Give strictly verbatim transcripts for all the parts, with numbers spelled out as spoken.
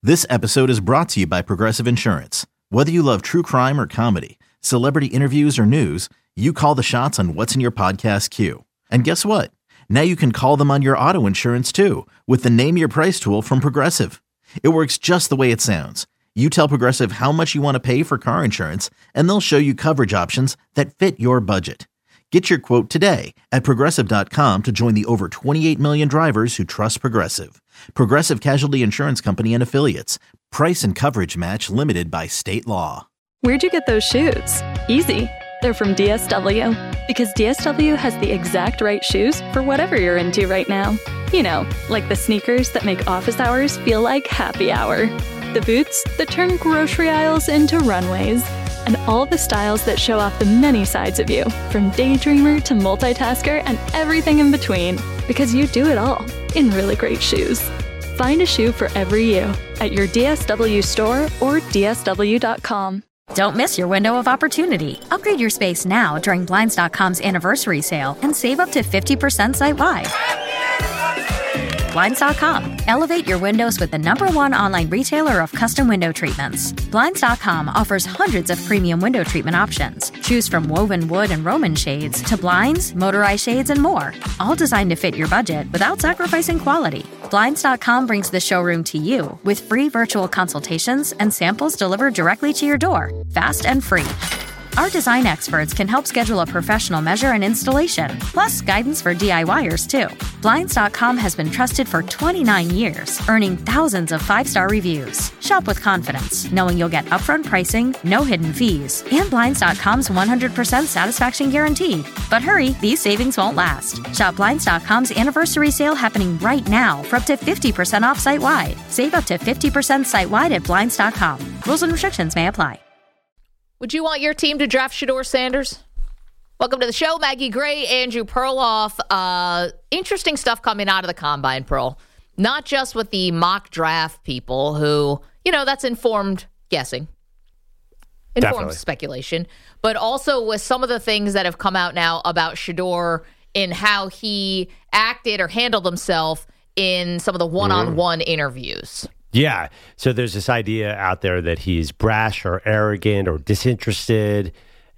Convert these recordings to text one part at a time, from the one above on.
This episode is brought to you by Progressive Insurance. Whether you love true crime or comedy, celebrity interviews or news, you call the shots on what's in your podcast queue. And guess what? Now you can call them on your auto insurance too with the Name Your Price tool from Progressive. It works just the way it sounds. You tell Progressive how much you want to pay for car insurance, and they'll show you coverage options that fit your budget. Get your quote today at Progressive dot com to join the over twenty-eight million drivers who trust Progressive. Progressive Casualty Insurance Company and Affiliates. Price and coverage match limited by state law. Where'd you get those shoes? Easy. They're from D S W. Because D S W has the exact right shoes for whatever you're into right now. You know, like the sneakers that make office hours feel like happy hour. The boots that turn grocery aisles into runways. And all the styles that show off the many sides of you, from daydreamer to multitasker and everything in between. Because you do it all in really great shoes. Find a shoe for every you at your D S W store or D S W dot com. Don't miss your window of opportunity. Upgrade your space now during Blinds dot com's anniversary sale and save up to fifty percent site-wide. Blinds dot com. Elevate your windows with the number one online retailer of custom window treatments. Blinds dot com offers hundreds of premium window treatment options. Choose from woven wood and Roman shades to blinds, motorized shades, and more. All designed to fit your budget without sacrificing quality. Blinds dot com brings the showroom to you with free virtual consultations and samples delivered directly to your door, fast and free. Our design experts can help schedule a professional measure and installation, plus guidance for DIYers too. Blinds dot com has been trusted for twenty-nine years, earning thousands of five-star reviews. Shop with confidence, knowing you'll get upfront pricing, no hidden fees, and Blinds dot com's one hundred percent satisfaction guarantee. But hurry, these savings won't last. Shop Blinds dot com's anniversary sale happening right now for up to fifty percent off site-wide. Save up to fifty percent site-wide at Blinds dot com. Rules and restrictions may apply. Would you want your team to draft Shedeur Sanders? Welcome to the show. Maggie Gray, Andrew Perloff. Uh, interesting stuff coming out of the Combine, Pearl. Not just with the mock draft people who, you know, that's informed guessing. Informed Definitely. speculation. But also with some of the things that have come out now about Shedeur in how he acted or handled himself in some of the one-on-one mm. interviews. Yeah. So there's this idea out there that he's brash or arrogant or disinterested.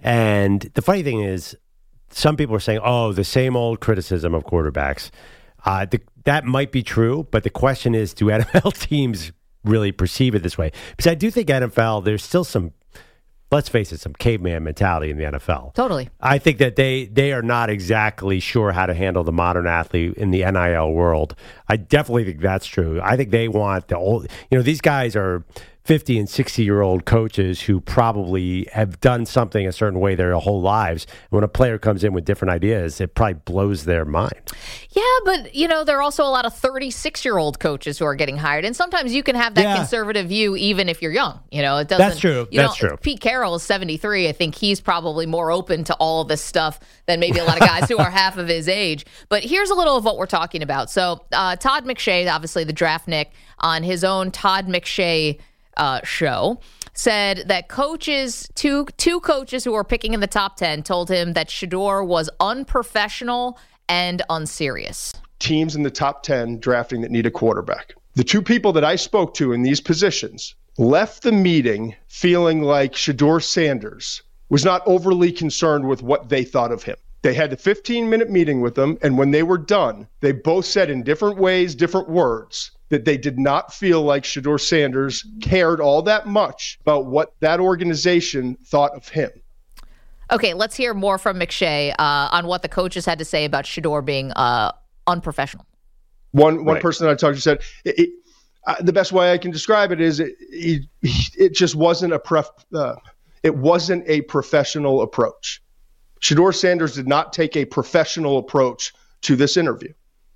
And the funny thing is, some people are saying, oh, the same old criticism of quarterbacks. Uh, the, that might be true, but the question is, do N F L teams really perceive it this way? Because I do think N F L, there's still some, let's face it, some caveman mentality in the N F L. Totally. I think that they they are not exactly sure how to handle the modern athlete in the N I L world. I definitely think that's true. I think they want the old, you know, these guys are fifty and sixty year old coaches who probably have done something a certain way their whole lives. And when a player comes in with different ideas, it probably blows their mind. Yeah, but, you know, there are also a lot of thirty-six year old coaches who are getting hired. And sometimes you can have that yeah. conservative view even if you're young. You know, it doesn't. That's true. You That's know, true. Pete Carroll is seventy-three. I think he's probably more open to all of this stuff than maybe a lot of guys who are half of his age. But here's a little of what we're talking about. So uh, Todd McShay, obviously the draft Nick, on his own Todd McShay Uh, show, said that coaches, two two coaches who were picking in the top ten, told him that Shedeur was unprofessional and unserious. Teams in the top ten drafting that need a quarterback. The two people that I spoke to in these positions left the meeting feeling like Shedeur Sanders was not overly concerned with what they thought of him. They had a fifteen minute meeting with him, and when they were done, they both said in different ways, different words, that they did not feel like Shedeur Sanders cared all that much about what that organization thought of him. Okay, let's hear more from McShay uh, on what the coaches had to say about Shedeur being uh, unprofessional. One one right. person that I talked to said, it, it, uh, the best way I can describe it is it, it, it just wasn't a pref, uh, it wasn't a professional approach. Shedeur Sanders did not take a professional approach to this interview.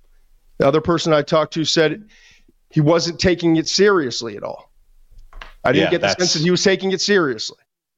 The other person I talked to said he wasn't taking it seriously at all. I didn't yeah, get the that's... sense that he was taking it seriously.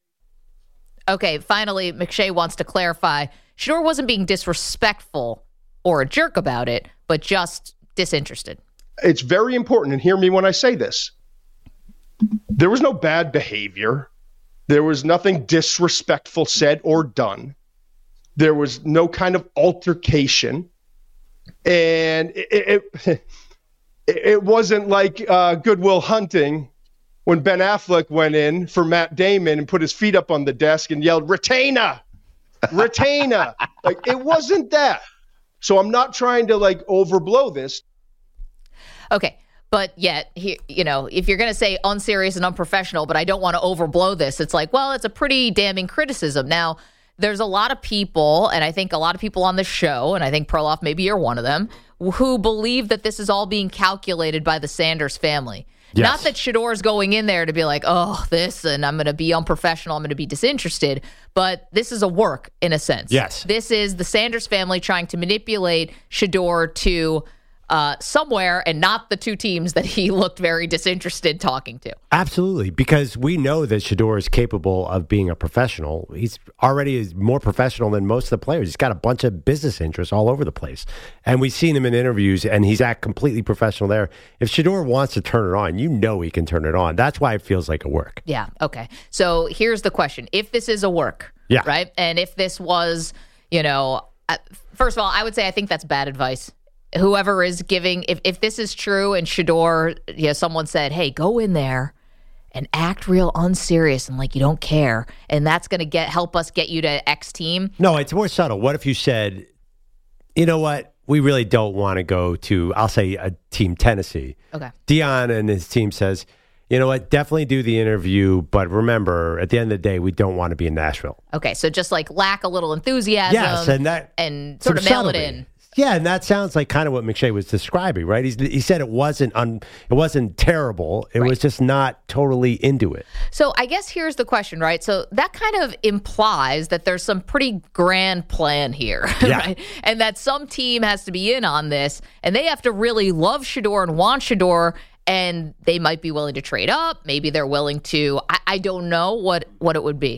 Okay, finally, McShay wants to clarify. Shedeur wasn't being disrespectful or a jerk about it, but just disinterested. It's very important, and hear me when I say this. There was no bad behavior. There was nothing disrespectful said or done. There was no kind of altercation. And it, it, it, it wasn't like uh, Good Will Hunting when Ben Affleck went in for Matt Damon and put his feet up on the desk and yelled, "Retainer, retainer." Like, it wasn't that. So I'm not trying to like overblow this. Okay. But yet, he, you know, if you're going to say unserious and unprofessional, but I don't want to overblow this, it's like, well, it's a pretty damning criticism. Now, there's a lot of people, and I think a lot of people on the show, and I think Perloff, maybe you're one of them, who believe that this is all being calculated by the Sanders family. Yes. Not that Shedor's going in there to be like, oh, this, and I'm going to be unprofessional, I'm going to be disinterested, but this is a work in a sense. Yes. This is the Sanders family trying to manipulate Shedor to uh, somewhere and not the two teams that he looked very disinterested talking to. Absolutely, because we know that Shedor is capable of being a professional. He's already is more professional than most of the players. He's got a bunch of business interests all over the place. And we've seen him in interviews, and he's act completely professional there. If Shedor wants to turn it on, you know he can turn it on. That's why it feels like a work. Yeah, okay. So here's the question. If this is a work, yeah. right, and if this was, you know, uh, first of all, I would say I think that's bad advice. Whoever is giving, if, if this is true and Shedor, you know, someone said, hey, go in there and act real unserious and like you don't care, and that's going to get help us get you to X team. No, it's more subtle. What if you said, you know what, we really don't want to go to, I'll say, a team Tennessee. Okay. Dion and his team says, you know what, definitely do the interview, but remember, at the end of the day, we don't want to be in Nashville. Okay, so just like lack a little enthusiasm yes, and, that, and sort of mail subtlety. It in. Yeah, and that sounds like kind of what McShay was describing, right? He's, he said it wasn't un, it wasn't terrible. It right. was just not totally into it. So I guess here's the question, right? So that kind of implies that there's some pretty grand plan here, yeah. right? And that some team has to be in on this, and they have to really love Shedor and want Shedor, and they might be willing to trade up. Maybe they're willing to, I, I don't know what, what it would be.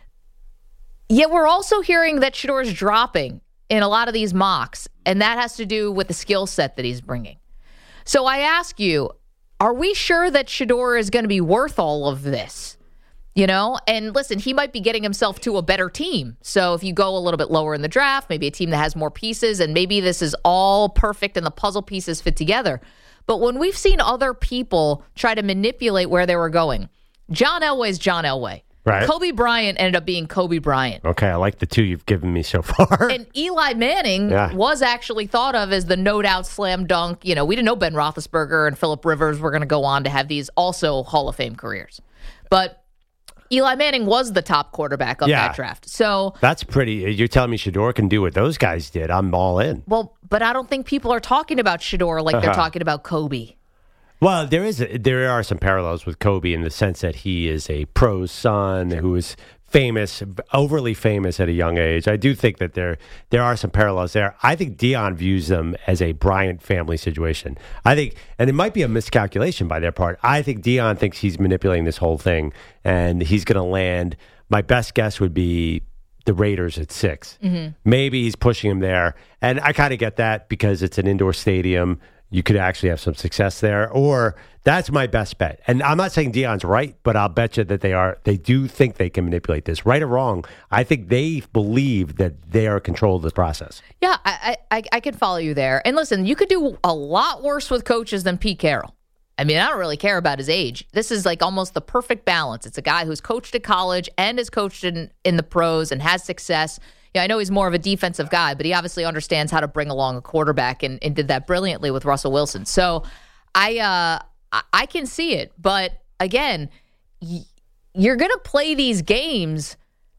Yet we're also hearing that Shedor is dropping in a lot of these mocks, and that has to do with the skill set that he's bringing. So I ask you, are we sure that Shedor is going to be worth all of this? You know, and listen, he might be getting himself to a better team. So if you go a little bit lower in the draft, maybe a team that has more pieces, and maybe this is all perfect and the puzzle pieces fit together. But when we've seen other people try to manipulate where they were going, John Elway's John Elway. Right. Kobe Bryant ended up being Kobe Bryant. Okay, I like the two you've given me so far. And Eli Manning yeah. was actually thought of as the no-doubt slam dunk. You know, we didn't know Ben Roethlisberger and Phillip Rivers were going to go on to have these also Hall of Fame careers. But Eli Manning was the top quarterback of yeah. that draft. So that's pretty. You're telling me Shedor can do what those guys did. I'm all in. Well, but I don't think people are talking about Shedor like uh-huh. they're talking about Kobe. Well, there is a, there are some parallels with Kobe in the sense that he is a pro's son who is famous, overly famous at a young age. I do think that there there are some parallels there. I think Dion views them as a Bryant family situation. I think, and it might be a miscalculation by their part, I think Dion thinks he's manipulating this whole thing, and he's going to land. My best guess would be the Raiders at six. Mm-hmm. Maybe he's pushing him there, and I kind of get that because it's an indoor stadium. You could actually have some success there, or that's my best bet. And I'm not saying Dion's right, but I'll bet you that they are. They do think they can manipulate this, right or wrong. I think they believe that they are in control of the process. Yeah, I, I, I can follow you there. And listen, you could do a lot worse with coaches than Pete Carroll. I mean, I don't really care about his age. This is like almost the perfect balance. It's a guy who's coached at college and has coached in, in the pros and has success. Yeah, I know he's more of a defensive guy, but he obviously understands how to bring along a quarterback and, and did that brilliantly with Russell Wilson. So I uh, I can see it. But again, y- you're going to play these games.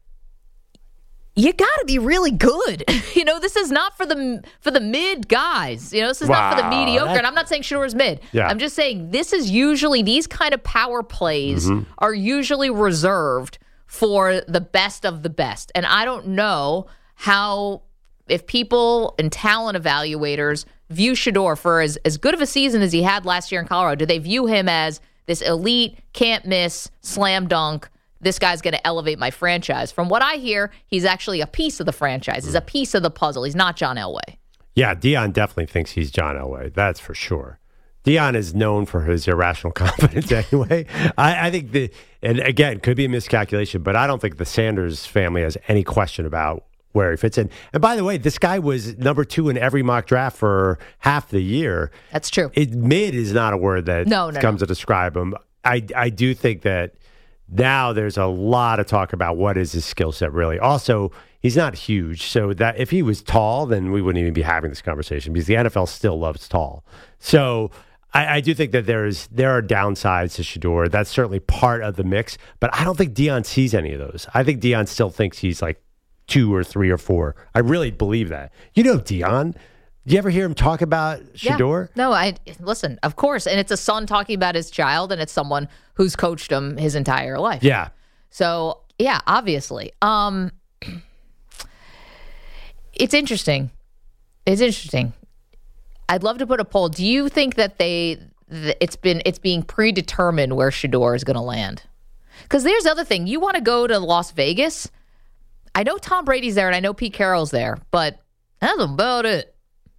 You got to be really good. You know, this is not for the for the mid guys. You know, this is wow, not for the mediocre. that... And I'm not saying Shedor's mid. Yeah. I'm just saying this is usually, these kind of power plays mm-hmm. are usually reserved for the best of the best. And I don't know how, if people and talent evaluators view Shedor for as, as good of a season as he had last year in Colorado, do they view him as this elite, can't miss, slam dunk, this guy's going to elevate my franchise? From what I hear, he's actually a piece of the franchise. He's a piece of the puzzle. He's not John Elway. Yeah, Dion definitely thinks he's John Elway. That's for sure. Dion is known for his irrational confidence anyway. I, I think the, and again, could be a miscalculation, but I don't think the Sanders family has any question about where he fits in. And by the way, this guy was number two in every mock draft for half the year. That's true. It, mid is not a word that no, no, comes no. to describe him. I, I do think that now there's a lot of talk about what is his skill set really. Also, he's not huge, so that if he was tall, then we wouldn't even be having this conversation because the N F L still loves tall. So I, I do think that there's there are downsides to Shedeur. That's certainly part of the mix, but I don't think Deion sees any of those. I think Deion still thinks he's like two or three or four. I really believe that. You know Deion. Do you ever hear him talk about Shedeur? Yeah. No, I listen, of course. And it's a son talking about his child, and it's someone who's coached him his entire life. Yeah. So, yeah, obviously. Um, it's interesting. It's interesting. I'd love to put a poll. Do you think that they that it's been it's being predetermined where Shedeur is going to land? Because there's the other thing. You want to go to Las Vegas? I know Tom Brady's there, and I know Pete Carroll's there, but that's about it.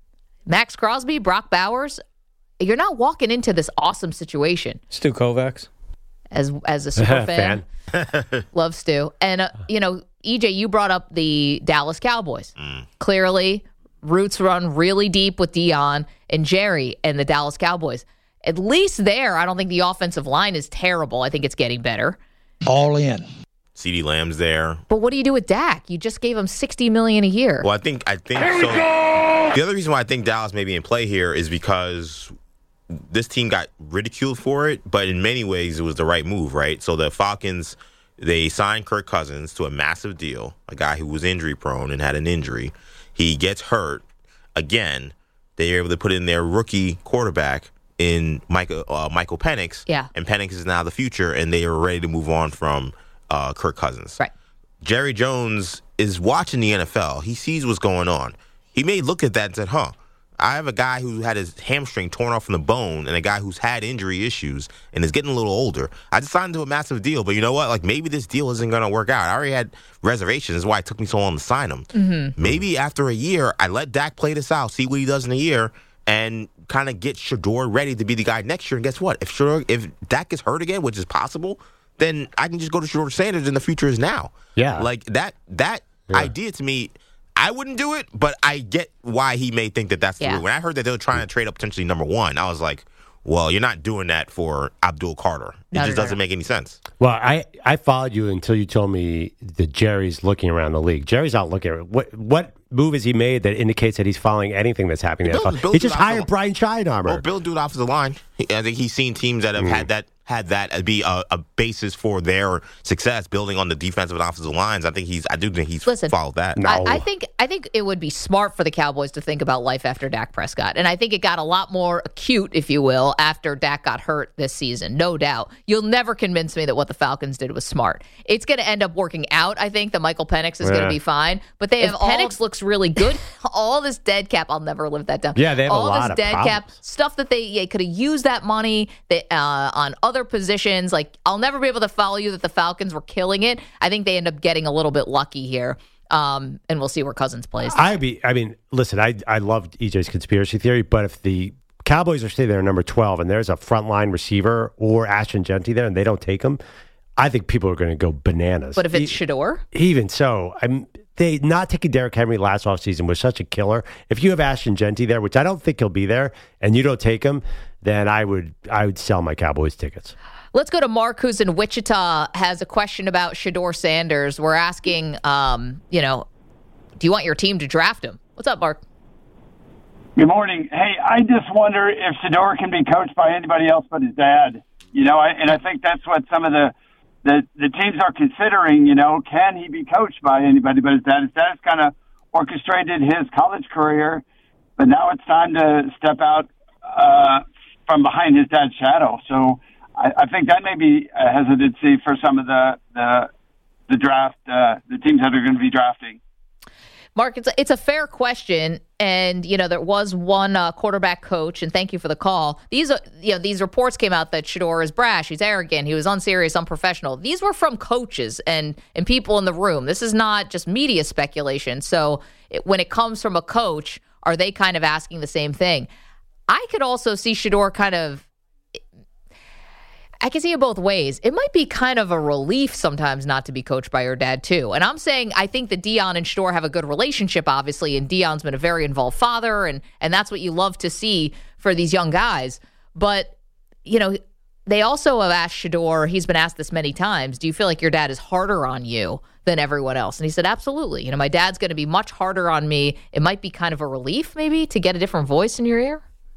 Max Crosby, Brock Bowers, you're not walking into this awesome situation. Stu Kovacs. As as a super fan. Love Stu. And, uh, you know, E J, you brought up the Dallas Cowboys. Mm. Clearly, roots run really deep with Deion and Jerry and the Dallas Cowboys. At least there, I don't think the offensive line is terrible. I think it's getting better. All in. CeeDee Lamb's there. But what do you do with Dak? You just gave him sixty million dollars a year. Well, I think I think Here so. we go! The other reason why I think Dallas may be in play here is because this team got ridiculed for it, but in many ways it was the right move, right? So the Falcons, they signed Kirk Cousins to a massive deal, a guy who was injury prone and had an injury. He gets hurt again. They are able to put in their rookie quarterback in Michael uh, Michael Penix. Yeah. And Penix is now the future, and they are ready to move on from uh, Kirk Cousins. Right. Jerry Jones is watching the N F L. He sees what's going on. He may look at that and said, huh, I have a guy who had his hamstring torn off from the bone and a guy who's had injury issues and is getting a little older. I just signed into a massive deal, but you know what? Like, maybe this deal isn't going to work out. I already had reservations. That's why it took me so long to sign him. Mm-hmm. Maybe after a year, I let Dak play this out, see what he does in a year, and kind of get Shedeur ready to be the guy next year. And guess what? If Shedeur, if Dak gets hurt again, which is possible, then I can just go to Shedeur Sanders and the future is now. Yeah. Like, that, that yeah. idea to me, I wouldn't do it, but I get why he may think that that's the yeah. route. When I heard that they were trying to trade up potentially number one, I was like, well, you're not doing that for Abdul Carter. It no, just no, doesn't no. make any sense. Well, I, I followed you until you told me that Jerry's looking around the league. Jerry's not looking at what what move has he made that indicates that he's following anything that's happening in the N F L? He just hired Brian Scheinarmer. Well, Bill do it off the line. I think he's seen teams that have mm. had that had that as be a, a basis for their success, building on the defensive and offensive lines. I think he's. I do think he's Listen, followed that. No. I, I think. I think it would be smart for the Cowboys to think about life after Dak Prescott, and I think it got a lot more acute, if you will, after Dak got hurt this season. No doubt. You'll never convince me that what the Falcons did was smart. It's going to end up working out. I think that Michael Penix is yeah. going to be fine, but they have If all, Penix looks really good. All this dead cap, I'll never live that down. Yeah, they have all a lot this of dead problems. cap stuff that they yeah, could have used that money that, uh, on other positions. Like, I'll never be able to follow you that the Falcons were killing it. I think they end up getting a little bit lucky here. Um, and we'll see where Cousins plays. I be, I mean, listen, I I loved E J's conspiracy theory, but if the Cowboys are sitting there at number twelve and there's a frontline receiver or Ashton Genty there and they don't take him, I think people are going to go bananas. But if it's e- Shedeur? Even so, I'm they not taking Derrick Henry last offseason was such a killer. If you have Ashton Genty there, which I don't think he'll be there, and you don't take him, then I would I would sell my Cowboys tickets. Let's go to Mark, who's in Wichita, has a question about Shedeur Sanders. We're asking, um, you know, do you want your team to draft him? What's up, Mark? Good morning. Hey, I just wonder if Shedeur can be coached by anybody else but his dad. You know, I, and I think that's what some of the, the the teams are considering. You know, can he be coached by anybody but his dad? His dad's kind of orchestrated his college career, but now it's time to step out uh, from behind his dad's shadow. So I, I think that may be a hesitancy for some of the the, the draft, uh, the teams that are going to be drafting. Mark, it's a, it's a fair question, and you know there was one uh, quarterback coach, and thank you for the call. These are, you know, these reports came out that Shedeur is brash, he's arrogant, he was unserious, unprofessional. These were from coaches and and people in the room. This is not just media speculation. So it, when it comes from a coach, are they kind of asking the same thing? I could also see Shedeur kind of I can see it both ways. It might be kind of a relief sometimes not to be coached by your dad, too. And I'm saying I think that Deion and Shedeur have a good relationship, obviously, and Deion's been a very involved father, and and that's what you love to see for these young guys. But, you know, they also have asked Shedeur, he's been asked this many times, do you feel like your dad is harder on you than everyone else? And he said, absolutely. You know, my dad's going to be much harder on me. It might be kind of a relief, maybe, to get a different voice in your ear.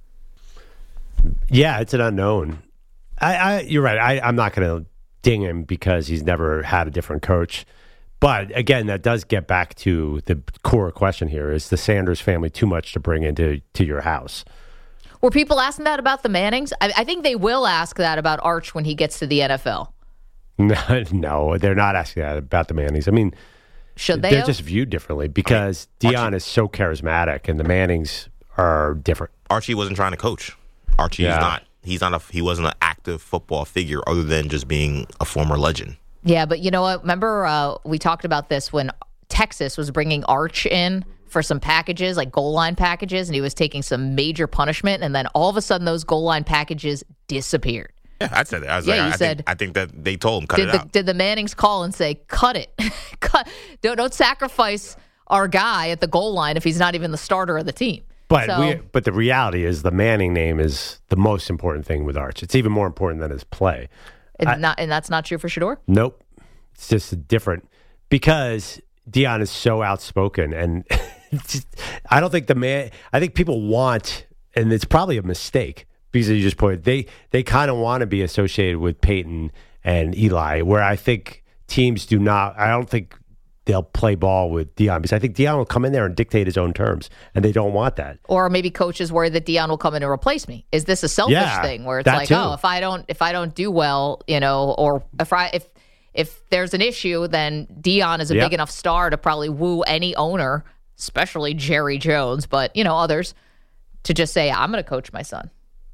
Yeah, it's an unknown. I, I you're right. I, I'm not going to ding him because he's never had a different coach. But again, that does get back to the core question here: is the Sanders family too much to bring into to your house? Were people asking that about the Mannings? I, I think they will ask that about Arch when he gets to the N F L. No, no, they're not asking that about the Mannings. I mean, should they? They're have? just viewed differently because I mean, Deion Archie. is so charismatic, and the Mannings are different. Archie wasn't trying to coach. Archie yeah. is not. He's not a. He wasn't an active football figure, other than just being a former legend. Yeah, but you know what? Remember, uh, we talked about this when Texas was bringing Arch in for some packages, like goal line packages, and he was taking some major punishment, and then all of a sudden those goal line packages disappeared. Yeah, I said that. I was yeah, like, you I, said, think, I think that they told him cut did it the, out. Did the Mannings call and say, cut it? cut, don't, don't sacrifice our guy at the goal line if he's not even the starter of the team. But so, we, but the reality is the Manning name is the most important thing with Arch. It's even more important than his play. And, I, not, and that's not true for Shedeur? Nope. It's just different because Deion is so outspoken. And just, I don't think the man, I think people want, and it's probably a mistake because you just pointed, they, they kind of want to be associated with Peyton and Eli, where I think teams do not, I don't think they'll play ball with Deion because I think Deion will come in there and dictate his own terms, and they don't want that. Or maybe coaches worry that Deion will come in and replace me. Is this a selfish yeah, thing where it's like, too. oh, if I don't, if I don't do well, you know, or if I, if, if there's an issue, then Deion is a yep. big enough star to probably woo any owner, especially Jerry Jones, but you know others, to just say, I'm going to coach my son.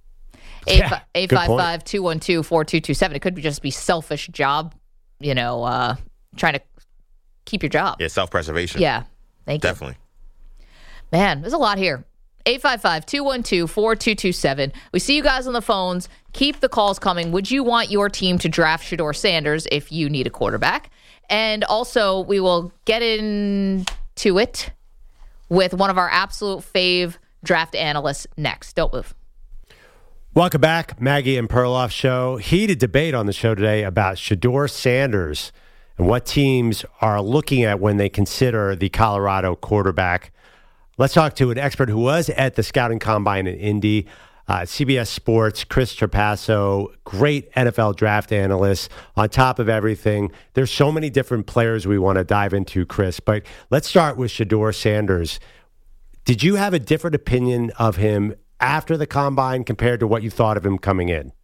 eight five five, two one two, four two two seven. It could just be selfish job, you know, uh, trying to keep your job. Yeah, self-preservation. Yeah, thank Definitely. you. Man, there's a lot here. eight five five, two one two, four two two seven. We see you guys on the phones. Keep the calls coming. Would you want your team to draft Shedeur Sanders if you need a quarterback? And also, we will get into it with one of our absolute fave draft analysts next. Don't move. Welcome back, Maggie and Perloff Show. Heated debate on the show today about Shedeur Sanders and what teams are looking at when they consider the Colorado quarterback. Let's talk to an expert who was at the Scouting Combine in Indy, uh, C B S Sports, Chris Trapasso, great N F L draft analyst. On top of everything, there's so many different players we want to dive into, Chris, but let's start with Shedeur Sanders. Did you have a different opinion of him after the Combine compared to what you thought of him coming in?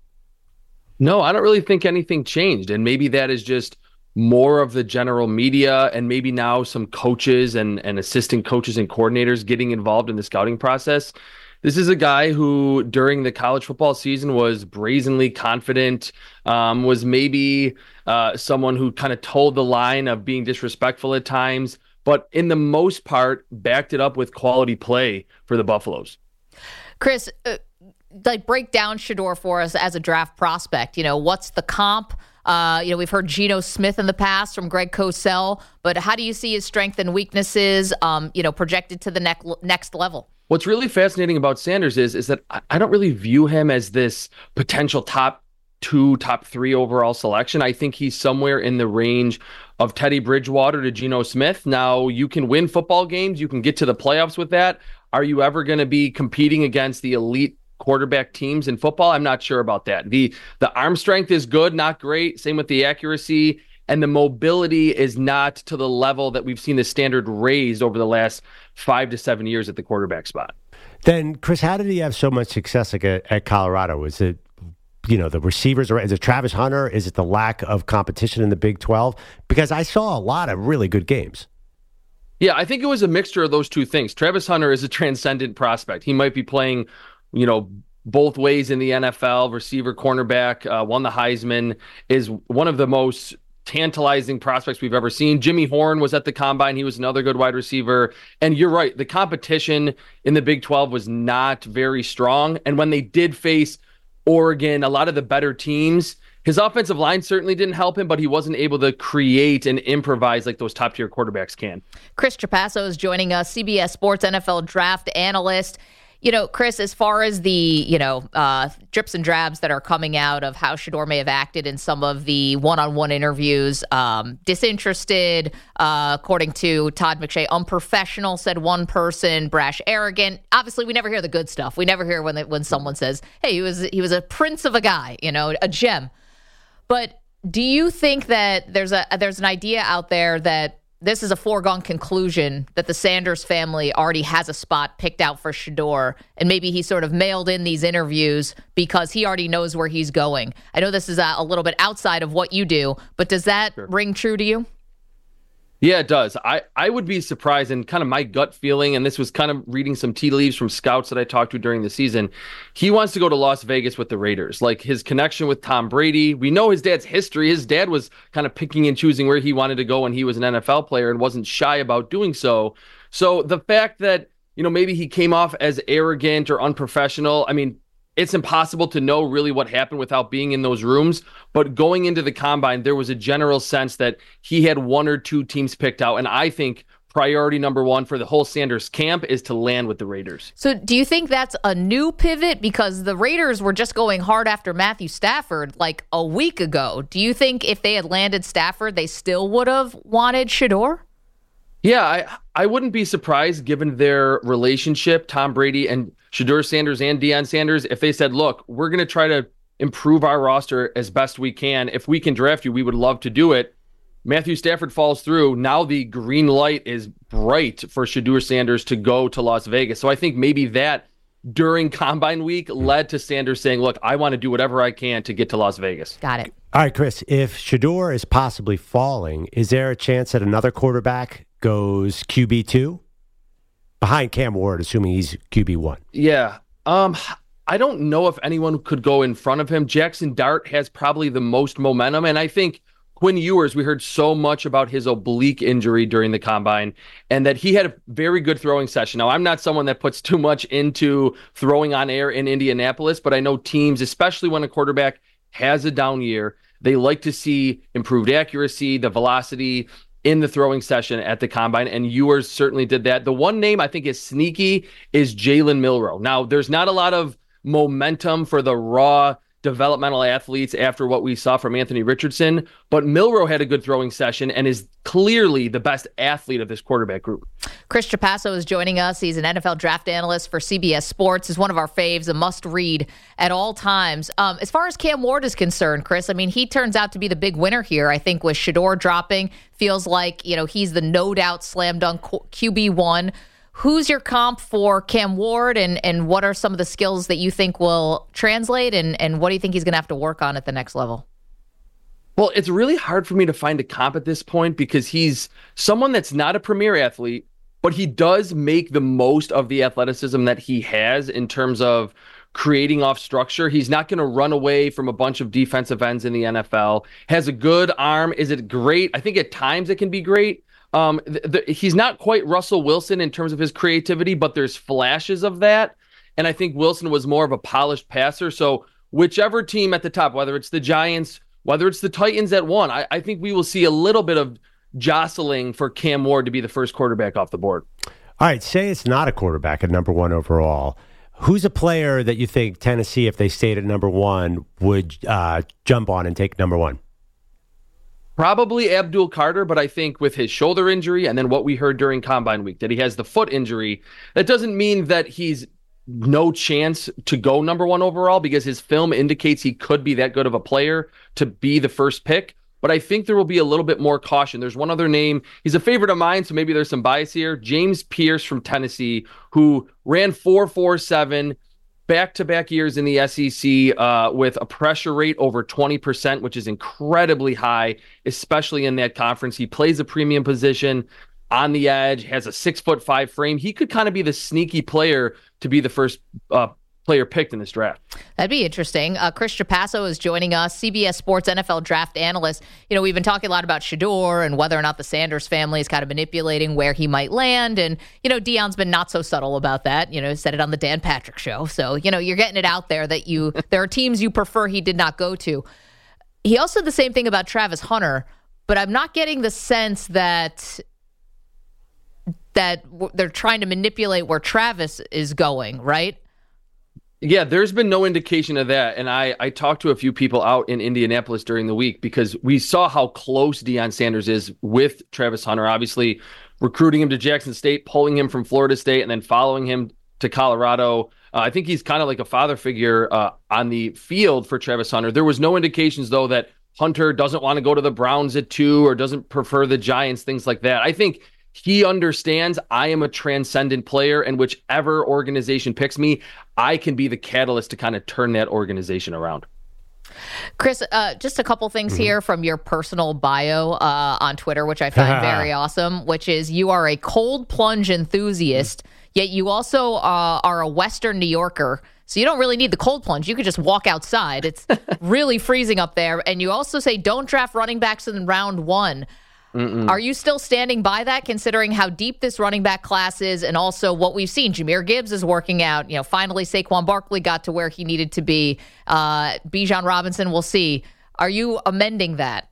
No, I don't really think anything changed, and maybe that is just more of the general media and maybe now some coaches and, and assistant coaches and coordinators getting involved in the scouting process. This is a guy who during the college football season was brazenly confident, um, was maybe uh, someone who kind of told the line of being disrespectful at times, but in the most part backed it up with quality play for the Buffaloes. Chris, uh, like break down Shedeur for us as a draft prospect. You know, what's the comp? Uh, you know, we've heard Geno Smith in the past from Greg Cosell, but how do you see his strengths and weaknesses, um, you know, projected to the next next level? What's really fascinating about Sanders is, is that I don't really view him as this potential top two, top three overall selection. I think he's somewhere in the range of Teddy Bridgewater to Geno Smith. Now, you can win football games. You can get to the playoffs with that. Are you ever going to be competing against the elite quarterback teams in football? I'm not sure about that. The the arm strength is good, not great. Same with the accuracy. And the mobility is not to the level that we've seen the standard raised over the last five to seven years at the quarterback spot. Then, Chris, how did he have so much success at, at Colorado? Is it, you know, the receivers? Or is it Travis Hunter? Is it the lack of competition in the Big twelve? Because I saw a lot of really good games. Yeah, I think it was a mixture of those two things. Travis Hunter is a transcendent prospect. He might be playing, you know, both ways in the N F L, receiver, cornerback, uh, won the Heisman, is one of the most tantalizing prospects we've ever seen. Jimmy Horn was at the Combine. He was another good wide receiver. And you're right, the competition in the Big twelve was not very strong. And when they did face Oregon, a lot of the better teams, his offensive line certainly didn't help him, but he wasn't able to create and improvise like those top-tier quarterbacks can. Chris Trapasso is joining us, C B S Sports N F L draft analyst. You know, Chris, as far as the, you know, uh, drips and drabs that are coming out of how Shedeur may have acted in some of the one-on-one interviews, um, disinterested, uh, according to Todd McShay, unprofessional, said one person, brash, arrogant. Obviously, we never hear the good stuff. We never hear when when someone says, hey, he was he was a prince of a guy, you know, a gem. But do you think that there's a there's an idea out there that this is a foregone conclusion that the Sanders family already has a spot picked out for Shedeur, and maybe he sort of mailed in these interviews because he already knows where he's going? I know this is a, a little bit outside of what you do, but does that sure. ring true to you? Yeah, it does. I, I would be surprised, and kind of my gut feeling, and this was kind of reading some tea leaves from scouts that I talked to during the season. He wants to go to Las Vegas with the Raiders. Like his connection with Tom Brady. We know his dad's history. His dad was kind of picking and choosing where he wanted to go when he was an N F L player and wasn't shy about doing so. So the fact that, you know, maybe he came off as arrogant or unprofessional, I mean, it's impossible to know really what happened without being in those rooms. But going into the combine, there was a general sense that he had one or two teams picked out. And I think priority number one for the whole Sanders camp is to land with the Raiders. So do you think that's a new pivot? Because the Raiders were just going hard after Matthew Stafford like a week ago. Do you think if they had landed Stafford, they still would have wanted Shedeur? Yeah, I, I wouldn't be surprised given their relationship, Tom Brady and Shedeur Sanders and Deion Sanders, if they said, look, we're going to try to improve our roster as best we can. If we can draft you, we would love to do it. Matthew Stafford falls through. Now the green light is bright for Shedeur Sanders to go to Las Vegas. So I think maybe that during Combine Week led to Sanders saying, look, I want to do whatever I can to get to Las Vegas. Got it. All right, Chris, if Shedeur is possibly falling, is there a chance that another quarterback goes Q B two? Behind Cam Ward, assuming he's Q B one. Yeah. Um, I don't know if anyone could go in front of him. Jackson Dart has probably the most momentum, and I think Quinn Ewers, we heard so much about his oblique injury during the combine and that he had a very good throwing session. Now, I'm not someone that puts too much into throwing on air in Indianapolis, but I know teams, especially when a quarterback has a down year, they like to see improved accuracy, the velocity in the throwing session at the combine, and Ewers certainly did that. The one name I think is sneaky is Jalen Milroe. Now, there's not a lot of momentum for the raw developmental athletes after what we saw from Anthony Richardson, but Milroe had a good throwing session and is clearly the best athlete of this quarterback group. Chris Trapasso is joining us. He's an N F L draft analyst for C B S Sports. He's one of our faves, a must-read at all times. Um, as far as Cam Ward is concerned, Chris, I mean, he turns out to be the big winner here. I think with Shedeur dropping, feels like, you know, he's the no-doubt slam-dunk Q B one. Who's your comp for Cam Ward, and, and what are some of the skills that you think will translate, and, and what do you think he's going to have to work on at the next level? Well, it's really hard for me to find a comp at this point because he's someone that's not a premier athlete, but he does make the most of the athleticism that he has in terms of creating off structure. He's not going to run away from a bunch of defensive ends in the N F L. Has a good arm. Is it great? I think at times it can be great. Um, the, the, he's not quite Russell Wilson in terms of his creativity, but there's flashes of that. And I think Wilson was more of a polished passer. So whichever team at the top, whether it's the Giants, whether it's the Titans at one, I, I think we will see a little bit of jostling for Cam Ward to be the first quarterback off the board. All right, say it's not a quarterback at number one overall. Who's a player that you think Tennessee, if they stayed at number one, would uh, jump on and take number one? Probably Abdul Carter, but I think with his shoulder injury and then what we heard during Combine Week, that he has the foot injury, that doesn't mean that he's no chance to go number one overall because his film indicates he could be that good of a player to be the first pick. But I think there will be a little bit more caution. There's one other name. He's a favorite of mine, so maybe there's some bias here. James Pierce from Tennessee, who ran four four seven back-to-back years in the S E C uh, with a pressure rate over twenty percent, which is incredibly high, especially in that conference. He plays a premium position on the edge, has a six foot five frame. He could kind of be the sneaky player to be the first uh, player picked in this draft. That'd be interesting. Uh, Chris Trapasso is joining us, C B S Sports N F L draft analyst. You know, we've been talking a lot about Shedeur and whether or not the Sanders family is kind of manipulating where he might land. And, you know, Deion's been not so subtle about that. You know, said it on the Dan Patrick show. So, you know, you're getting it out there that you there are teams you prefer he did not go to. he also said the same thing about Travis Hunter, but I'm not getting the sense that that they're trying to manipulate where Travis is going, right? Yeah, there's been no indication of that. And I, I talked to a few people out in Indianapolis during the week because we saw how close Deion Sanders is with Travis Hunter, obviously recruiting him to Jackson State, pulling him from Florida State, and then following him to Colorado. Uh, I think he's kind of like a father figure uh, on the field for Travis Hunter. There was no indications, though, that Hunter doesn't want to go to the Browns at two or doesn't prefer the Giants, things like that. I think he understands I am a transcendent player, and whichever organization picks me, I can be the catalyst to kind of turn that organization around. Chris, uh, just a couple things mm-hmm. here from your personal bio uh, on Twitter, which I find very awesome, which is you are a cold plunge enthusiast, yet you also uh, are a Western New Yorker. So you don't really need the cold plunge. You could just walk outside. It's really freezing up there. And you also say don't draft running backs in round one. Mm-mm. Are you still standing by that, considering how deep this running back class is, and also what we've seen? Jahmyr Gibbs is working out. You know, finally Saquon Barkley got to where he needed to be. Uh, Bijan Robinson, we'll see. Are you amending that?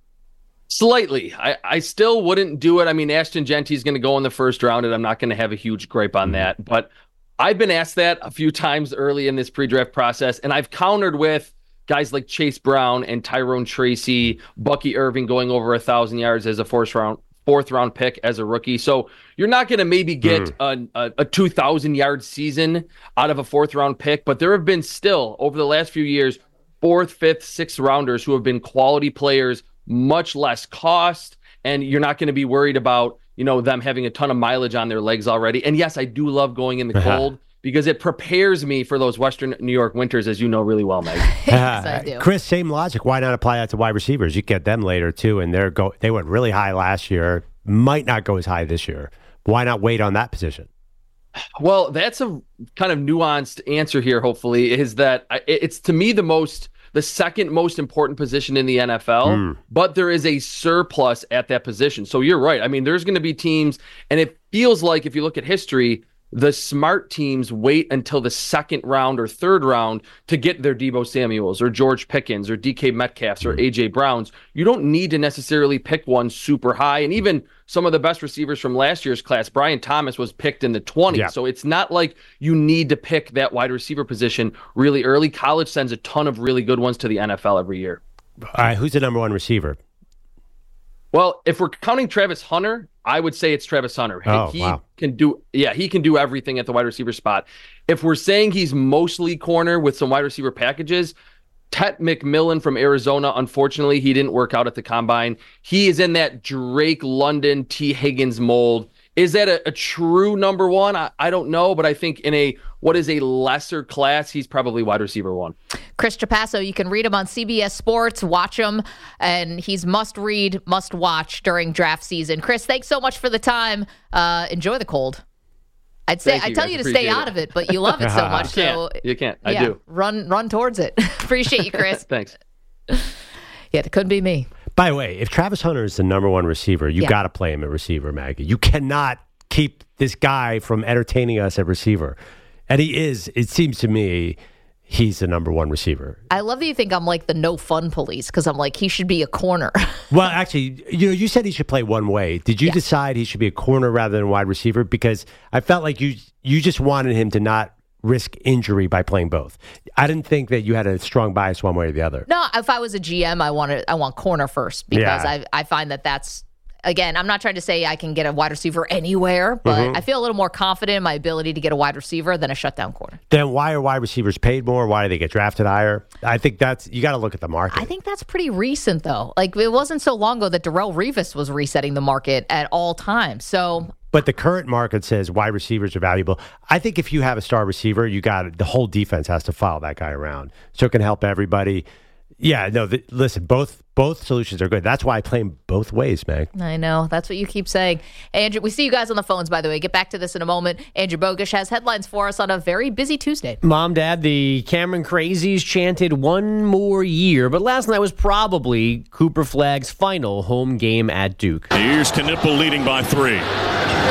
Slightly. I, I still wouldn't do it. I mean, Ashton Genty's going to go in the first round, and I'm not going to have a huge gripe on that. But I've been asked that a few times early in this pre-draft process, and I've countered with guys like Chase Brown and Tyrone Tracy, Bucky Irving going over a thousand yards as a fourth round fourth round pick as a rookie. So you're not going to maybe get mm. a, a, a two thousand yard season out of a fourth round pick, but there have been still over the last few years fourth, fifth, sixth rounders who have been quality players, much less cost, and you're not going to be worried about, you know, them having a ton of mileage on their legs already. And yes, I do love going in the cold. Because it prepares me for those Western New York winters, as you know really well, Meg. Yes, I do. Chris, same logic. Why not apply that to wide receivers? You get them later, too, and they're go. They went really high last year, might not go as high this year. Why not wait on that position? Well, that's a kind of nuanced answer here, hopefully, is that it's, to me, the most, the second most important position in the N F L, mm. but there is a surplus at that position. So you're right. I mean, there's going to be teams, and it feels like if you look at history, the smart teams wait until the second round or third round to get their Deebo Samuels or George Pickens or D K Metcalfs or A J Browns. You don't need to necessarily pick one super high. And even some of the best receivers from last year's class, Brian Thomas was picked in the twenties. Yeah. So it's not like you need to pick that wide receiver position really early. College sends a ton of really good ones to the N F L every year. All right, who's the number one receiver? Well, if we're counting Travis Hunter, I would say it's Travis Hunter. Oh, he wow. can do, yeah, he can do everything at the wide receiver spot. If we're saying he's mostly corner with some wide receiver packages, Tet McMillan from Arizona, unfortunately, he didn't work out at the combine. He is in that Drake London, T. Higgins mold. Is that a, a true number one? I, I don't know, but I think in a what is a lesser class, he's probably wide receiver one. Chris Trapasso, you can read him on C B S Sports, watch him, and he's must read, must watch during draft season. Chris, thanks so much for the time. Uh, enjoy the cold. I'd say I tell guys, you to stay out it. of it, but you love it so much. You so can't. You can't. I yeah, do. Run, run towards it. Appreciate you, Chris. Thanks. Yeah, it couldn't be me. By the way, if Travis Hunter is the number one receiver, you yeah. got to play him at receiver, Maggie. You cannot keep this guy from entertaining us at receiver. And he is, it seems to me, he's the number one receiver. I love that you think I'm like the no fun police, because I'm like, he should be a corner. Well, actually, you know, you said he should play one way. Did you yeah. decide he should be a corner rather than a wide receiver? Because I felt like you you just wanted him to not risk injury by playing both. I didn't think that you had a strong bias one way or the other. No, if I was a G M, I wanted I want corner first, because Yeah. I I find that that's, again, I'm not trying to say I can get a wide receiver anywhere, but Mhm. I feel a little more confident in my ability to get a wide receiver than a shutdown corner. Then why are wide receivers paid more? Why do they get drafted higher? I think that's, you got to look at the market. I think that's pretty recent, though. Like, it wasn't so long ago that Darrelle Revis was resetting the market at all times. So, But the current market says wide receivers are valuable. I think if you have a star receiver, you got the whole defense has to follow that guy around, so it can help everybody. Yeah, no, the, listen, both both solutions are good. That's why I play them both ways, Meg. I know. That's what you keep saying. Andrew, we see you guys on the phones, by the way. Get back to this in a moment. Andrew Bogusch has headlines for us on a very busy Tuesday. Mom, Dad, the Cameron Crazies chanted one more year, but last night was probably Cooper Flagg's final home game at Duke. Here's Knipple leading by three.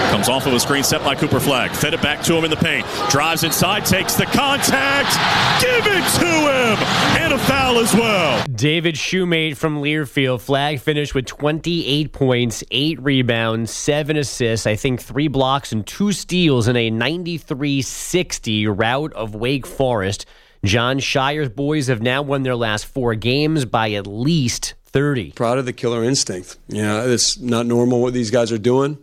Comes off of a screen set by Cooper Flagg. Fed it back to him in the paint. Drives inside, takes the contact. Give it to him. And a foul as well. David Shoemate from Learfield. Flagg finished with twenty-eight points, eight rebounds, seven assists, I think three blocks and two steals in a ninety-three sixty rout of Wake Forest. John Shire's boys have now won their last four games by at least thirty. Proud of the killer instinct. You know, it's not normal what these guys are doing.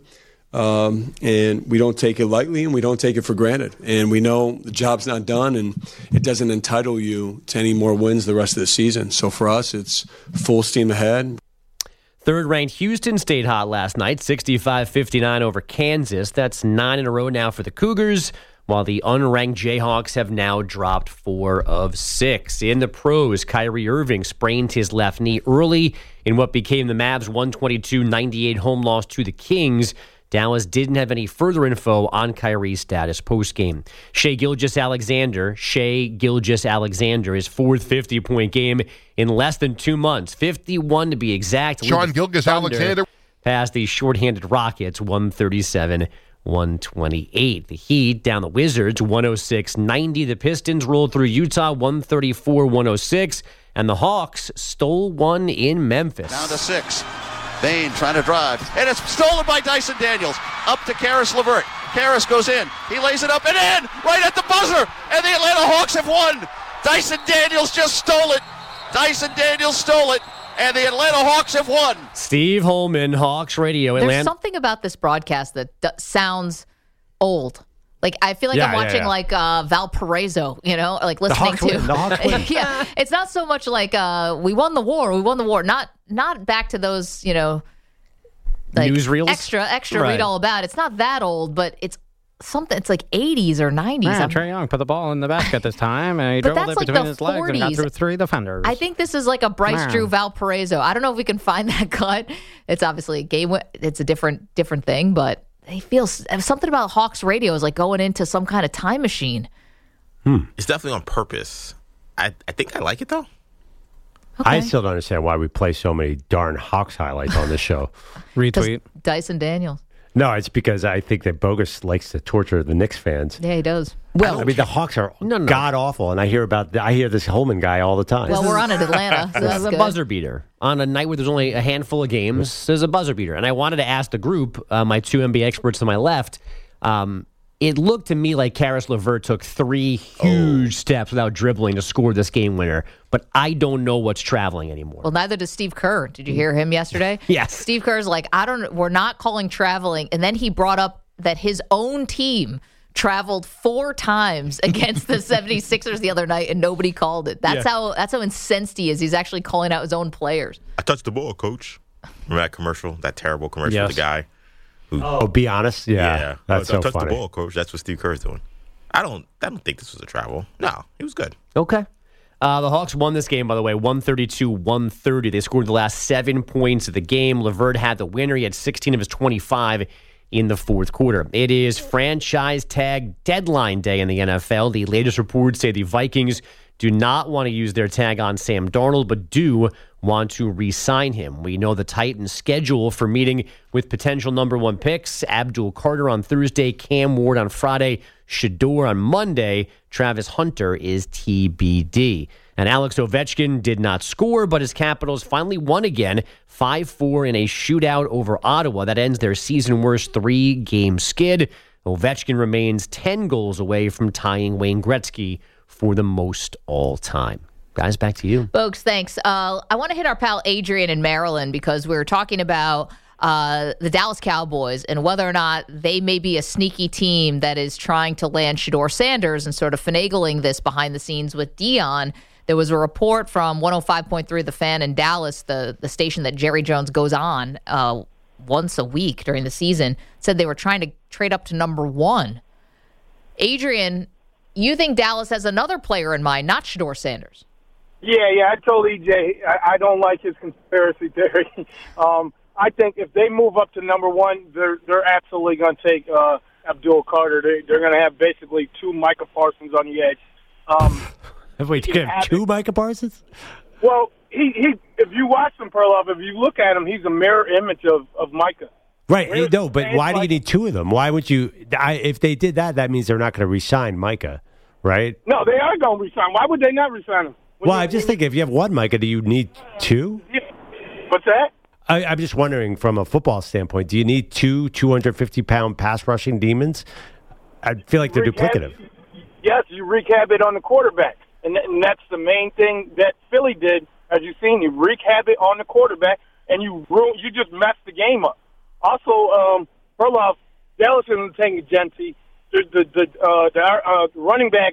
Um, and we don't take it lightly, and we don't take it for granted. And we know the job's not done, and it doesn't entitle you to any more wins the rest of the season. So for us, it's full steam ahead. Third-ranked Houston stayed hot last night, sixty-five fifty-nine over Kansas. That's nine in a row now for the Cougars, while the unranked Jayhawks have now dropped four of six. In the pros, Kyrie Irving sprained his left knee early in what became the Mavs' one twenty-two ninety-eight home loss to the Kings. Dallas didn't have any further info on Kyrie's status postgame. Shai Gilgeous-Alexander, Shai Gilgeous-Alexander, his fourth fifty-point game in less than two months, fifty-one to be exact. Sean Gilgeous-Alexander past the shorthanded Rockets, one thirty-seven one twenty-eight. The Heat down the Wizards, one oh six ninety. The Pistons rolled through Utah, one thirty-four one oh six. And the Hawks stole one in Memphis. Down to six. Bane trying to drive, and it's stolen by Dyson Daniels. Up to Karis LeVert. Karis goes in. He lays it up and in, right at the buzzer, and the Atlanta Hawks have won. Dyson Daniels just stole it. Dyson Daniels stole it, and the Atlanta Hawks have won. Steve Holman, Hawks Radio, Atlanta. There's something about this broadcast that d- sounds old. Like, I feel like Yeah, I'm yeah, watching, yeah. like, uh, Valparaiso, you know, like listening Hawks to. win, the Hawks win. Yeah, it's not so much like uh, we won the war, we won the war. Not not back to those, you know, like newsreels? extra, extra Right. read all about. It's not that old, but it's something, it's like eighties or nineties. Yeah, I'm- Trey Young put the ball in the basket this time, and he But dribbled that's it like between the his legs and got forties. through three defenders. I think this is like a Bryce Man. Drew Valparaiso. I don't know if we can find that cut. It's obviously a game. wi- It's a different different thing, but they feel something about Hawks radio is like going into some kind of time machine. It's definitely on purpose. I, I think I like it, though. I still don't understand why we play so many darn Hawks highlights on this show. Retweet. Dyson Daniels. No, it's because I think that Bogus likes to torture the Knicks fans. Yeah, he does. Well, I mean, the Hawks are god awful, and I hear about the, I hear this Holman guy all the time. Well, we're on at Atlanta. So This that's is a good. buzzer beater. On a night where there's only a handful of games, there's a buzzer beater. And I wanted to ask the group, uh, my two N B A experts to my left, um, it looked to me like Karis LeVert took three huge steps without dribbling to score this game winner. But I don't know what's traveling anymore. Well, neither does Steve Kerr. Did you hear him yesterday? Yes. Steve Kerr's like, I don't. We're not calling traveling, and then he brought up that his own team traveled four times against the seventy-sixers the other night, and nobody called it. That's Yeah. how. That's how incensed he is. He's actually calling out his own players. I touched the ball, coach. Remember that commercial? That terrible commercial Yes. with the guy who. Oh, be honest? Yeah, yeah. that's I, so I touched funny. the ball, coach. That's what Steve Kerr's doing. I don't. I don't think this was a travel. No, he was good. Okay. Uh, the Hawks won this game, by the way, one thirty-two one thirty. They scored the last seven points of the game. LeVert had the winner. He had sixteen of his twenty-five in the fourth quarter. It is franchise tag deadline day in the N F L. The latest reports say the Vikings do not want to use their tag on Sam Darnold, but do want to re-sign him. We know the Titans' schedule for meeting with potential number one picks: Abdul Carter on Thursday, Cam Ward on Friday, Shador on Monday. Travis Hunter is T B D. And Alex Ovechkin did not score, but his Capitals finally won again, five four in a shootout over Ottawa. That ends their season-worst three-game skid. Ovechkin remains ten goals away from tying Wayne Gretzky for the most all-time. Guys, back to you. Folks, thanks. Uh, I want to hit our pal Adrian in Maryland because we were talking about uh, the Dallas Cowboys and whether or not they may be a sneaky team that is trying to land Shador Sanders and sort of finagling this behind the scenes with Dion. There was a report from one oh five point three The Fan in Dallas, the, the station that Jerry Jones goes on uh, once a week during the season, said they were trying to trade up to number one. Adrian, you think Dallas has another player in mind, not Shador Sanders? Yeah, yeah, I told E J I, I don't like his conspiracy theory. um, I think if they move up to number one, they're they're absolutely going to take uh, Abdul Carter. They, they're going to have basically two Micah Parsons on the edge. Um, Wait, you can have two Micah Parsons? well, he, he if you watch him, Perloff, if you look at him, he's a mirror image of, of Micah. Right. Where's No, but fans why do you like- need two of them? Why would you? I, if they did that, that means they're not going to re-sign Micah, right? No, they are going to resign. Why would they not resign him? When Well, you- I just think if you have one Micah, do you need two? What's that? I, I'm just wondering from a football standpoint, do you need two two hundred fifty pound pass rushing demons? I feel like they're Rehab- duplicative. Yes, you recap it on the quarterback. And, th- and that's the main thing that Philly did, as you've seen. You wreak havoc on the quarterback, and you ruin, you just mess the game up. Also, um, Perloff, Dallas isn't taking Gentry. The, the, the, uh, the uh, running back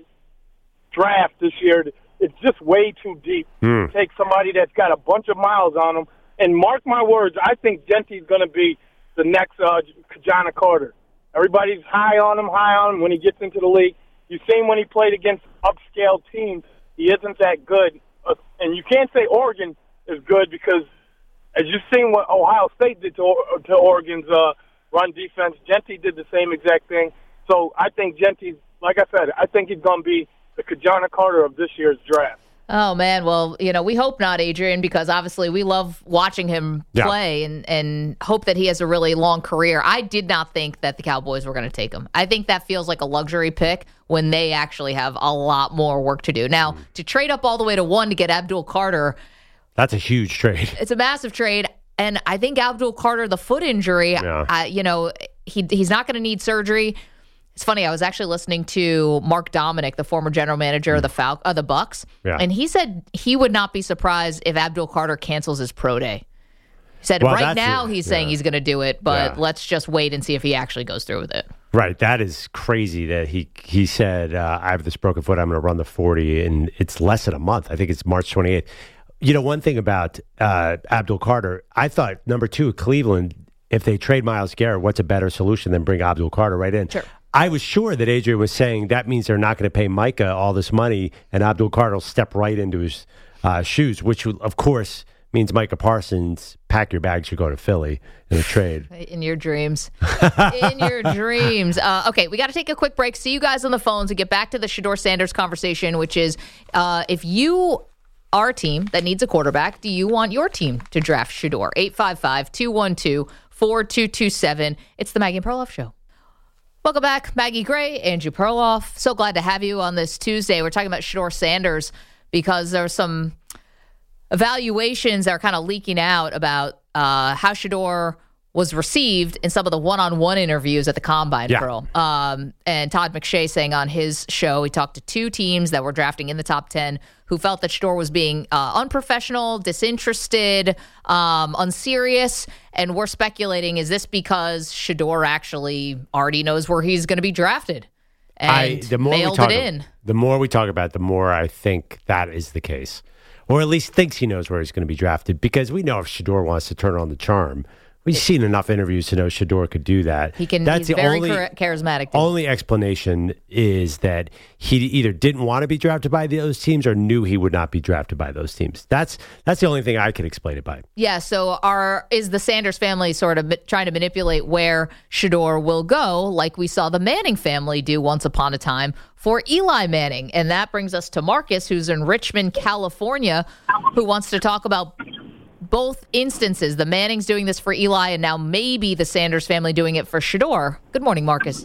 draft this year, it's just way too deep. Hmm. Take somebody that's got a bunch of miles on him. And mark my words, I think Gentry's going to be the next uh, Kajana Carter. Everybody's high on him, high on him when he gets into the league. You've seen when he played against upscale teams, he isn't that good. Uh, and you can't say Oregon is good because, as you've seen what Ohio State did to, to Oregon's uh, run defense, Gentry did the same exact thing. So I think Gentry's, like I said, I think he's going to be the Kajana Carter of this year's draft. Oh, man. Well, you know, we hope not, Adrian, because obviously we love watching him Yeah. play and, and hope that he has a really long career. I did not think that the Cowboys were going to take him. I think that feels like a luxury pick when they actually have a lot more work to do. Now, to trade up all the way to one to get Abdul Carter, That's a huge trade. it's a massive trade. And I think Abdul Carter, the foot injury, Yeah. I, you know, he he's not going to need surgery. It's funny. I was actually listening to Mark Dominic, the former general manager of the Fal- of the Bucks, Yeah. and he said he would not be surprised if Abdul Carter cancels his pro day. He said Well, right that's now it. he's saying Yeah. he's going to do it, but Yeah. let's just wait and see if he actually goes through with it. Right. That is crazy that he he said, uh, I have this broken foot. I'm going to run the forty, and it's less than a month. I think it's March twenty-eighth. You know, one thing about uh, Abdul Carter, I thought, number two, Cleveland, if they trade Myles Garrett, what's a better solution than bring Abdul Carter right in? Sure. I was sure that Adrian was saying that means they're not going to pay Micah all this money, and Abdul Carter will step right into his uh, shoes, which, of course, means Micah Parsons, pack your bags, you go to Philly in a trade. In your dreams. In your dreams. Uh, okay, we got to take a quick break. See you guys on the phones and get back to the Shedeur Sanders conversation, which is uh, if you are a team that needs a quarterback, do you want your team to draft Shedeur? eight five five, two one two, four two two seven. It's the Maggie and Perloff Show. Welcome back, Maggie Gray, Andrew Perloff. So glad to have you on this Tuesday. We're talking about Shedeur Sanders because there are some evaluations that are kind of leaking out about uh, how Shedeur was received in some of the one-on-one interviews at the Combine, Yeah. Pearl. Um, and Todd McShay saying on his show, he talked to two teams that were drafting in the top ten who felt that Shedeur was being uh, unprofessional, disinterested, um, unserious. And we're speculating, is this because Shedeur actually already knows where he's going to be drafted and I, the more we mailed talk, it in? The more we talk about it, the more I think that is the case. Or at least thinks he knows where he's going to be drafted, because we know if Shedeur wants to turn on the charm. We've seen enough interviews to know Shedeur could do that. He can. That's he's the very only, char- charismatic. Too. only explanation is that he either didn't want to be drafted by those teams or knew he would not be drafted by those teams. That's that's the only thing I can explain it by. Yeah, so are is the Sanders family sort of trying to manipulate where Shedeur will go, like we saw the Manning family do once upon a time for Eli Manning? And that brings us to Marcus, who's in Richmond, California, who wants to talk about both instances. The Mannings doing this for Eli, and now maybe the Sanders family doing it for Shedeur. Good morning, Marcus.